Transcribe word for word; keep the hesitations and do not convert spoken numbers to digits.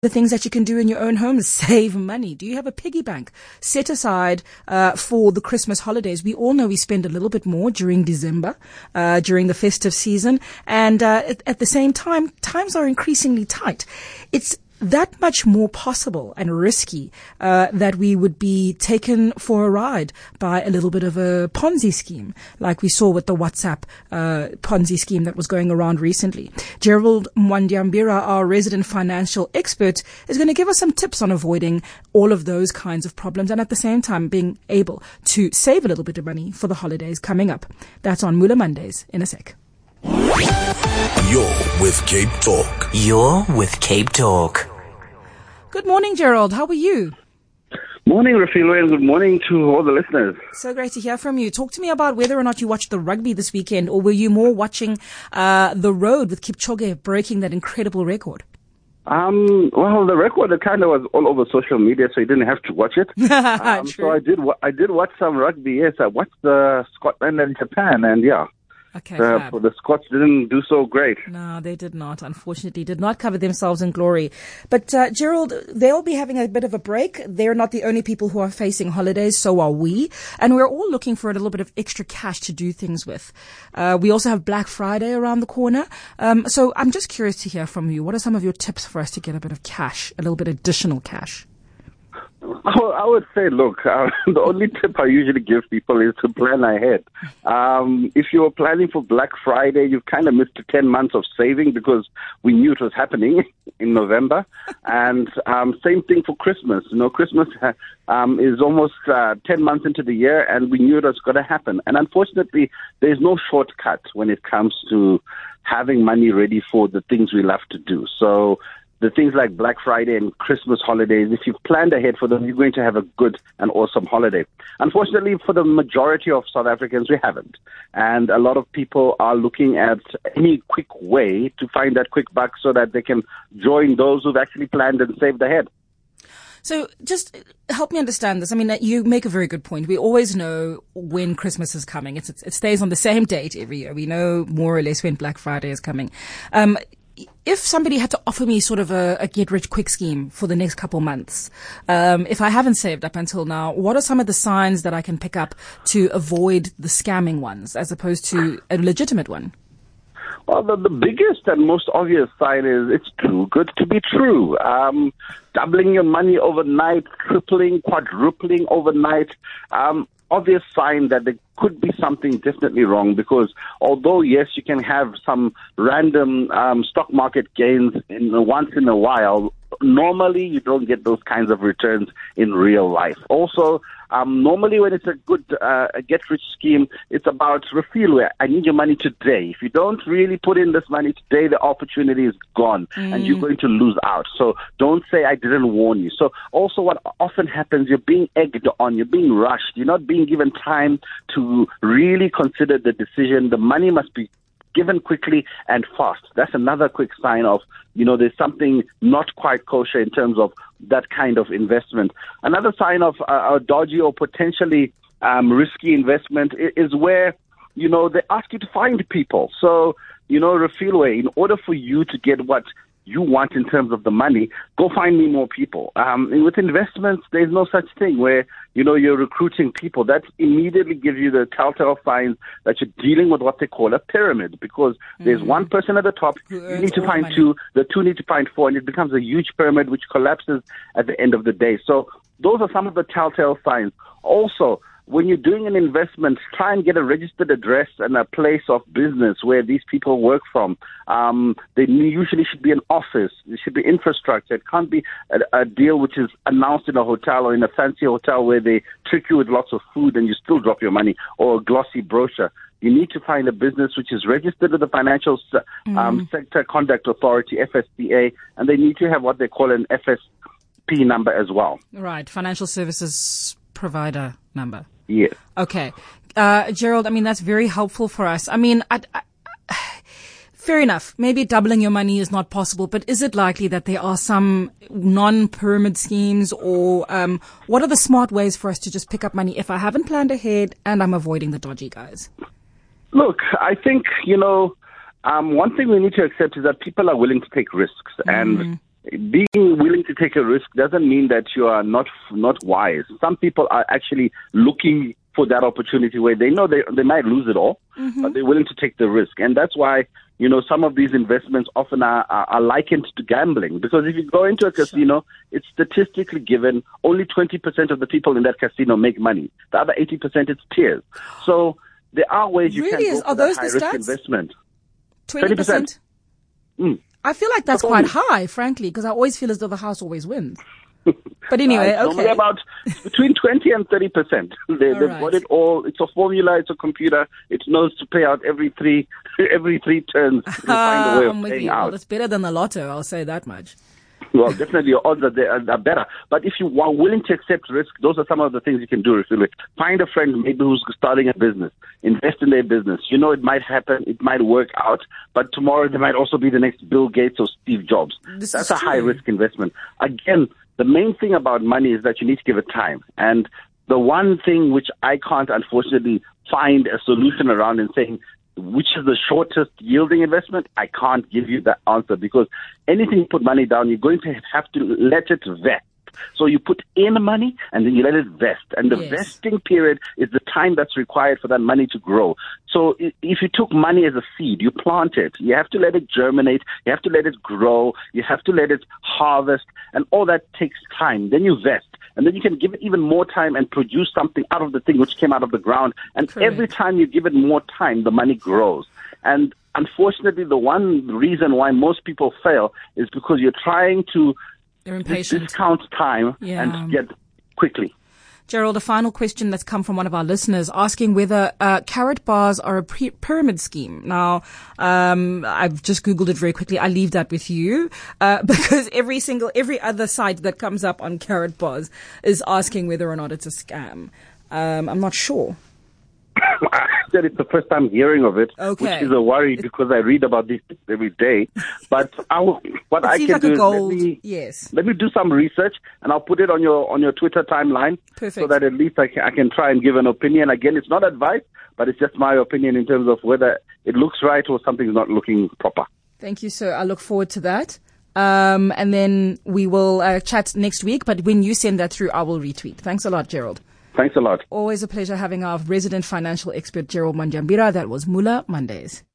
The things that you can do in your own home is save money. Do you have a piggy bank set aside uh, for the Christmas holidays? We all know we spend a little bit more during December, uh, during the festive season. And uh, at, at the same time, times are increasingly tight. It's that much more possible and risky uh, that we would be taken for a ride by a little bit of a Ponzi scheme, like we saw with the WhatsApp uh, Ponzi scheme that was going around recently. Gerald Mwandiambira, our resident financial expert, is going to give us some tips on avoiding all of those kinds of problems and at the same time being able to save a little bit of money for the holidays coming up. That's on Mula Mondays in a sec. You're with Cape Talk. You're with Cape Talk. Good morning, Gerald. How are you? Morning, Rafilo, and good morning to all the listeners. So great to hear from you. Talk to me about whether or not you watched the rugby this weekend, or were you more watching uh, the road with Kipchoge breaking that incredible record? Um, well, the record kind of was all over social media, so you didn't have to watch it. um, so I did. I did watch some rugby. Yes, I watched the Scotland and Japan, and yeah. Okay, uh, the Scots didn't do so great. No, they did not. Unfortunately, did not cover themselves in glory. But uh, Gerald, they'll be having a bit of a break. They're not the only people who are facing holidays. So are we, and we're all looking for a little bit of extra cash to do things with. Uh, we also have Black Friday around the corner. Um, so I'm just curious to hear from you. What are some of your tips for us to get a bit of cash, a little bit additional cash? Well, I would say, look, uh, the only tip I usually give people is to plan ahead. Um, if you were planning for Black Friday, you've kind of missed ten months of saving because we knew it was happening in November. And um, same thing for Christmas. You know, Christmas um, is almost uh, ten months into the year, and we knew it was going to happen. And unfortunately, there's no shortcut when it comes to having money ready for the things we love to do. So the things like Black Friday and Christmas holidays, if you've planned ahead for them, you're going to have a good and awesome holiday. Unfortunately, for the majority of South Africans, we haven't. And a lot of people are looking at any quick way to find that quick buck so that they can join those who've actually planned and saved ahead. So just help me understand this. I mean, you make a very good point. We always know when Christmas is coming. It's, it stays on the same date every year. We know more or less when Black Friday is coming. Um, If somebody had to offer me sort of a, a get-rich-quick scheme for the next couple months, um, if I haven't saved up until now, what are some of the signs that I can pick up to avoid the scamming ones as opposed to a legitimate one? Well, the, the biggest and most obvious sign is it's too good to be true. Um, doubling your money overnight, tripling, quadrupling overnight. Um, obvious sign that there could be something definitely wrong, because although, yes, you can have some random um, stock market gains in once in a while, normally you don't get those kinds of returns in real life. Also, um, normally when it's a good uh, a get-rich scheme, it's about refill. I need your money today. If you don't really put in this money today, the opportunity is gone mm. and you're going to lose out. So don't say I didn't warn you. So also what often happens, you're being egged on, you're being rushed, you're not being given time to really consider the decision. The money must be given quickly and fast. That's another quick sign of, you know, there's something not quite kosher in terms of that kind of investment. Another sign of uh, a dodgy or potentially um, risky investment is where, you know, they ask you to find people. So, you know, Refilwe, in order for you to get what you want in terms of the money, go find me more people. Um, and with investments, there's no such thing where, you know, you're recruiting people. That immediately gives you the telltale signs that you're dealing with what they call a pyramid, because mm-hmm. there's one person at the top, you need to find money. two, the two need to find four, and it becomes a huge pyramid which collapses at the end of the day. So those are some of the telltale signs. Also, when you're doing an investment, try and get a registered address and a place of business where these people work from. Um, they usually should be an office. It should be infrastructure. It can't be a, a deal which is announced in a hotel or in a fancy hotel where they trick you with lots of food and you still drop your money, or a glossy brochure. You need to find a business which is registered with the Financial um, mm. Sector Conduct Authority, F S C A, and they need to have what they call an F S P number as well. Right, Financial Services Provider number. Yes. Okay. Uh, Gerald, I mean, that's very helpful for us. I mean, I, I, fair enough. Maybe doubling your money is not possible, but is it likely that there are some non-pyramid schemes, or um, what are the smart ways for us to just pick up money if I haven't planned ahead and I'm avoiding the dodgy guys? Look, I think, you know, um, one thing we need to accept is that people are willing to take risks. Mm. And being willing to take a risk doesn't mean that you are not not wise. Some people are actually looking for that opportunity where they know they they might lose it all, mm-hmm. but they're willing to take the risk. And that's why, you know, some of these investments often are, are, are likened to gambling. Because if you go into a casino, it's statistically given only twenty percent of the people in that casino make money. The other eighty percent, it's tears. So there are ways you really can is, go for that high-risk stats? investment. twenty percent? Mm. I feel like that's quite high, frankly, because I always feel as though the house always wins. But anyway, uh, okay. About between twenty and thirty percent. They, they've right. got it all. It's a formula. It's a computer. It knows to pay out every three every three turns. To find a way of I'm with paying you. out. Well, it's better than the lotto, I'll say that much. Well, definitely your odds are, there, are better. But if you are willing to accept risk, those are some of the things you can do. Find a friend maybe who's starting a business. Invest in their business. You know it might happen. It might work out. But tomorrow there might also be the next Bill Gates or Steve Jobs. This That's is a true. high-risk investment. Again, the main thing about money is that you need to give it time. And the one thing which I can't, unfortunately, find a solution around in saying, which is the shortest yielding investment, I can't give you that answer, because anything you put money down, you're going to have to let it vest. So you put in money and then you let it vest. And the Yes. vesting period is the time that's required for that money to grow. So i- if you took money as a seed, you plant it. You have to let it germinate. You have to let it grow. You have to let it harvest. And all that takes time. Then you vest. And then you can give it even more time and produce something out of the thing which came out of the ground. And Correct. every time you give it more time, the money grows. And unfortunately, the one reason why most people fail is because you're trying to They're impatient. discount time Yeah. and get quickly. Gerald, a final question that's come from one of our listeners asking whether uh, carrot bars are a pre- pyramid scheme. Now, um, I've just Googled it very quickly. I leave that with you uh, because every single, every other site that comes up on carrot bars is asking whether or not it's a scam. Um, I'm not sure. I said it's the first time hearing of it, Okay. which is a worry because I read about this every day. But I will, what It I seems can like do a is gold. let me, Yes. let me do some research, and I'll put it on your on your Twitter timeline, Perfect. so that at least I can, I can try and give an opinion. Again, it's not advice, but it's just my opinion in terms of whether it looks right or something's not looking proper. Thank you, sir. I look forward to that. Um, and then we will uh, chat next week. But when you send that through, I will retweet. Thanks a lot, Gerald. Thanks a lot. Always a pleasure having our resident financial expert, Gerald Manjambira. That was Mula Mondays.